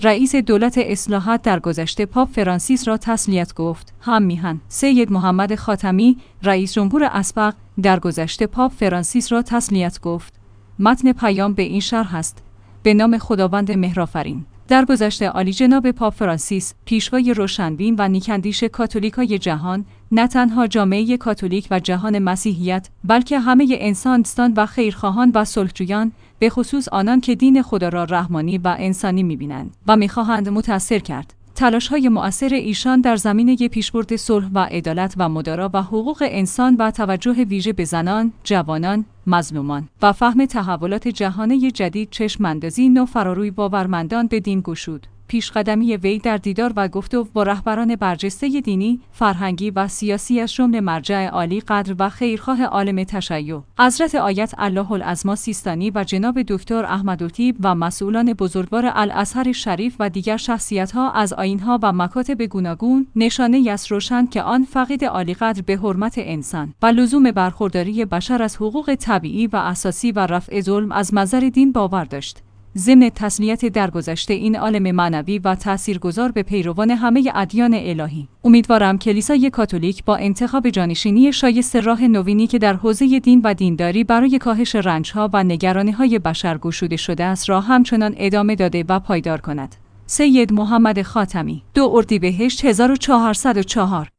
رئیس دولت اصلاحات درگذشته پاپ فرانسیس را تسلیت گفت. هم میهن سید محمد خاتمی، رئیس جمهور اسبق، درگذشته پاپ فرانسیس را تسلیت گفت. متن پیام به این شرح است: به نام خداوند مهرآفرین. درگذشته عالی‌جناب پاپ فرانسیس، پیشوای روشنبین و نیک‌اندیش کاتولیکای جهان، نه تنها جامعه کاتولیک و جهان مسیحیت، بلکه همه انسان‌دوستان و خیرخواهان و صلحجویان، به خصوص آنان که دین خدا را رحمانی و انسانی می‌بینند و می‌خواهند متأثر کرد. تلاش‌های مؤثر ایشان در زمینه پیشبرد صلح و عدالت و مدارا و حقوق انسان و توجه ویژه به زنان، جوانان، مظلومان و فهم تحولات جهانی جدید چشم‌اندازی نو فراروی باورمندان به دین گشود. پیشقدمی وی در دیدار و گفتگو با رهبران برجسته دینی، فرهنگی و سیاسی از جمله مرجع عالی قدر و خیرخواه عالم تشیع، حضرت آیت الله العظما سیستانی و جناب دکتر احمدالطیب و مسئولان بزرگوار الازهر شریف و دیگر شخصیت‌ها از آیین‌ها و مکاتب گوناگون، نشانه‌ای است روشن که آن فقید عالی قدر به حرمت انسان و لزوم برخورداری بشر از حقوق طبیعی و اساسی و رفع ظلم از منظر دین باور داشت. ضمن تسلیت درگذشته این عالم معنوی و تاثیرگذار به پیروان همه ادیان الهی، امیدوارم کلیسای کاتولیک با انتخاب جانشینی شایسته راه نوینی که در حوزه دین و دینداری برای کاهش رنج‌ها و نگرانی‌های بشر گشوده شده است را همچنان ادامه داده و پایدار کند. سید محمد خاتمی، 2 اردیبهشت 1404